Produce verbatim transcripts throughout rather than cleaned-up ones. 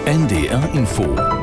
N D R Info.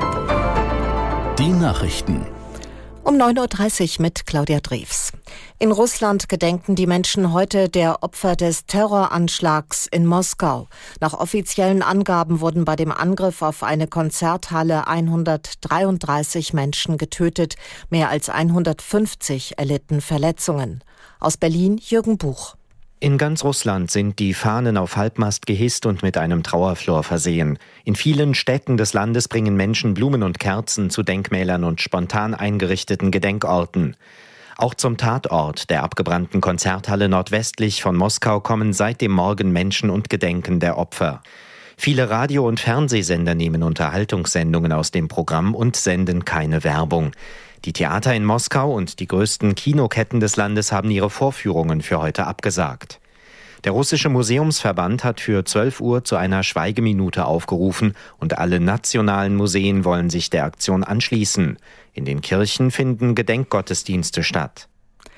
Die Nachrichten. Um neun Uhr dreißig mit Claudia Drews. In Russland gedenken die Menschen heute der Opfer des Terroranschlags in Moskau. Nach offiziellen Angaben wurden bei dem Angriff auf eine Konzerthalle hundertdreiunddreißig Menschen getötet. Mehr als hundertfünfzig erlitten Verletzungen. Aus Berlin Jürgen Buch. In ganz Russland sind die Fahnen auf Halbmast gehisst und mit einem Trauerflor versehen. In vielen Städten des Landes bringen Menschen Blumen und Kerzen zu Denkmälern und spontan eingerichteten Gedenkorten. Auch zum Tatort der abgebrannten Konzerthalle nordwestlich von Moskau kommen seit dem Morgen Menschen und gedenken der Opfer. Viele Radio- und Fernsehsender nehmen Unterhaltungssendungen aus dem Programm und senden keine Werbung. Die Theater in Moskau und die größten Kinoketten des Landes haben ihre Vorführungen für heute abgesagt. Der russische Museumsverband hat für zwölf Uhr zu einer Schweigeminute aufgerufen und alle nationalen Museen wollen sich der Aktion anschließen. In den Kirchen finden Gedenkgottesdienste statt.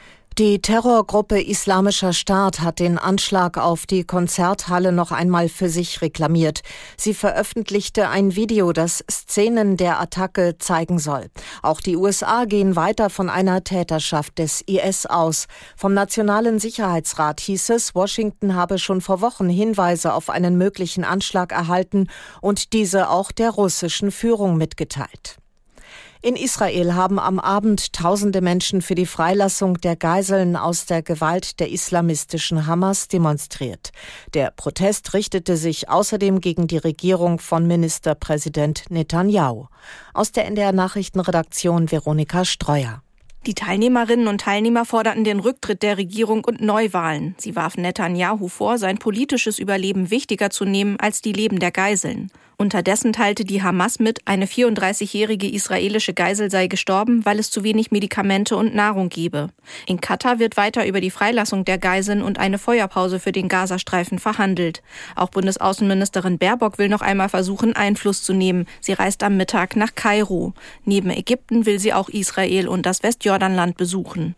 Die Terrorgruppe Islamischer Staat hat den Anschlag auf die Konzerthalle noch einmal für sich reklamiert. Sie veröffentlichte ein Video, das Szenen der Attacke zeigen soll. Auch die U S A gehen weiter von einer Täterschaft des I S aus. Vom Nationalen Sicherheitsrat hieß es, Washington habe schon vor Wochen Hinweise auf einen möglichen Anschlag erhalten und diese auch der russischen Führung mitgeteilt. In Israel haben am Abend tausende Menschen für die Freilassung der Geiseln aus der Gewalt der islamistischen Hamas demonstriert. Der Protest richtete sich außerdem gegen die Regierung von Ministerpräsident Netanyahu. Aus der N D R-Nachrichtenredaktion Veronika Streuer. Die Teilnehmerinnen und Teilnehmer forderten den Rücktritt der Regierung und Neuwahlen. Sie warfen Netanyahu vor, sein politisches Überleben wichtiger zu nehmen als die Leben der Geiseln. Unterdessen teilte die Hamas mit, eine vierunddreißigjährige israelische Geisel sei gestorben, weil es zu wenig Medikamente und Nahrung gebe. In Katar wird weiter über die Freilassung der Geiseln und eine Feuerpause für den Gazastreifen verhandelt. Auch Bundesaußenministerin Baerbock will noch einmal versuchen, Einfluss zu nehmen. Sie reist am Mittag nach Kairo. Neben Ägypten will sie auch Israel und das Westjordanland besuchen.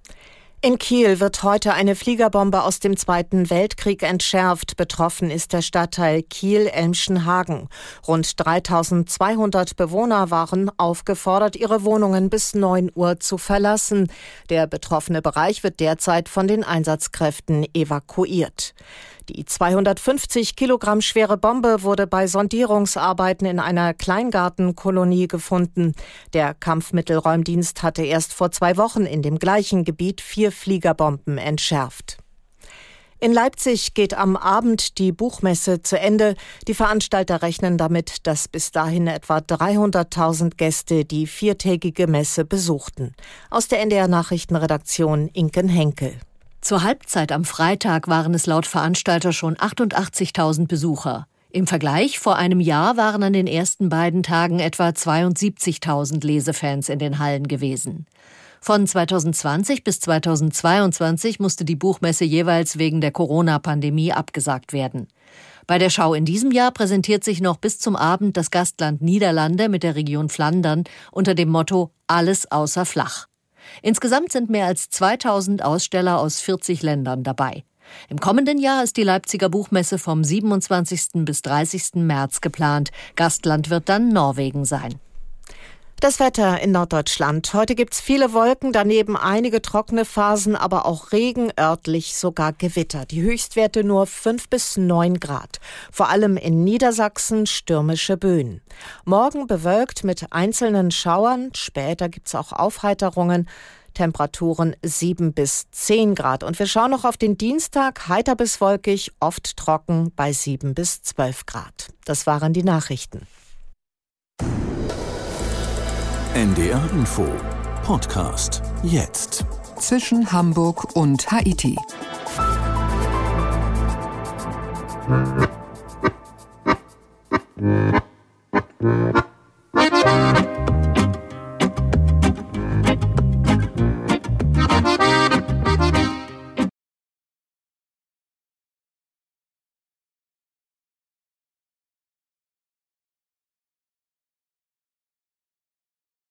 In Kiel wird heute eine Fliegerbombe aus dem Zweiten Weltkrieg entschärft. Betroffen ist der Stadtteil Kiel-Elmschenhagen. Rund dreitausendzweihundert Bewohner waren aufgefordert, ihre Wohnungen bis neun Uhr zu verlassen. Der betroffene Bereich wird derzeit von den Einsatzkräften evakuiert. Die zweihundertfünfzig Kilogramm schwere Bombe wurde bei Sondierungsarbeiten in einer Kleingartenkolonie gefunden. Der Kampfmittelräumdienst hatte erst vor zwei Wochen in dem gleichen Gebiet vier Fliegerbomben entschärft. In Leipzig geht am Abend die Buchmesse zu Ende. Die Veranstalter rechnen damit, dass bis dahin etwa dreihunderttausend Gäste die viertägige Messe besuchten. Aus der N D R-Nachrichtenredaktion Inken Henkel. Zur Halbzeit am Freitag waren es laut Veranstalter schon achtundachtzigtausend Besucher. Im Vergleich vor einem Jahr waren an den ersten beiden Tagen etwa zweiundsiebzigtausend Lesefans in den Hallen gewesen. Von zweitausendzwanzig bis zweitausendzweiundzwanzig musste die Buchmesse jeweils wegen der Corona-Pandemie abgesagt werden. Bei der Schau in diesem Jahr präsentiert sich noch bis zum Abend das Gastland Niederlande mit der Region Flandern unter dem Motto »Alles außer flach«. Insgesamt sind mehr als zweitausend Aussteller aus vierzig Ländern dabei. Im kommenden Jahr ist die Leipziger Buchmesse vom siebenundzwanzigsten bis dreißigsten März geplant. Gastland wird dann Norwegen sein. Das Wetter in Norddeutschland. Heute gibt's viele Wolken, daneben einige trockene Phasen, aber auch Regen, örtlich sogar Gewitter. Die Höchstwerte nur fünf bis neun Grad. Vor allem in Niedersachsen stürmische Böen. Morgen bewölkt mit einzelnen Schauern, später gibt's auch Aufheiterungen. Temperaturen sieben bis zehn Grad. Und wir schauen noch auf den Dienstag, heiter bis wolkig, oft trocken bei sieben bis zwölf Grad. Das waren die Nachrichten. N D R Info Podcast jetzt. Zwischen Hamburg und Haiti. Mm-hmm.